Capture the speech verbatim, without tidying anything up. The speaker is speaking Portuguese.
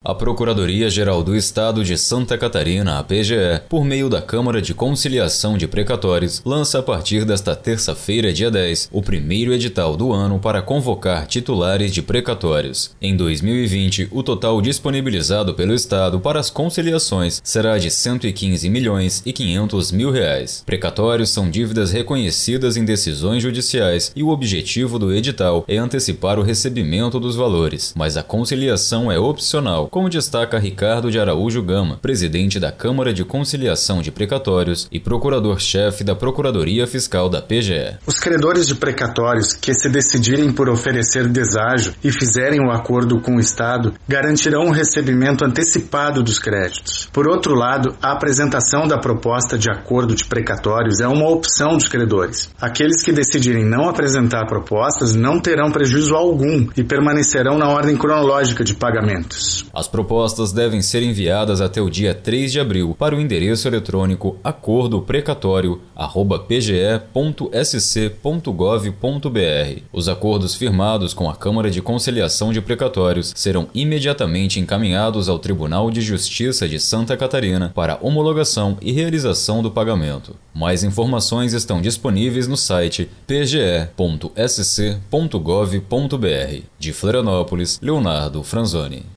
A Procuradoria-Geral do Estado de Santa Catarina, a P G E, por meio da Câmara de Conciliação de Precatórios, lança a partir desta terça-feira, dia dez, o primeiro edital do ano para convocar titulares de precatórios. Em dois mil e vinte, o total disponibilizado pelo Estado para as conciliações será de cento e quinze milhões e quinhentos mil reais. Precatórios são dívidas reconhecidas em decisões judiciais e o objetivo do edital é antecipar o recebimento dos valores, mas a conciliação é opcional, como destaca Ricardo de Araújo Gama, presidente da Câmara de Conciliação de Precatórios e procurador-chefe da Procuradoria Fiscal da P G E. Os credores de precatórios que se decidirem por oferecer deságio e fizerem o acordo com o Estado garantirão o recebimento antecipado dos créditos. Por outro lado, a apresentação da proposta de acordo de precatórios é uma opção dos credores. Aqueles que decidirem não apresentar propostas não terão prejuízo algum e permanecerão na ordem cronológica de pagamentos. As propostas devem ser enviadas até o dia três de abril para o endereço eletrônico acordo precatório arroba p g e ponto s c ponto gov ponto b r. Os acordos firmados com a Câmara de Conciliação de Precatórios serão imediatamente encaminhados ao Tribunal de Justiça de Santa Catarina para homologação e realização do pagamento. Mais informações estão disponíveis no site p g e ponto s c ponto gov ponto b r. De Florianópolis, Leonardo Franzoni.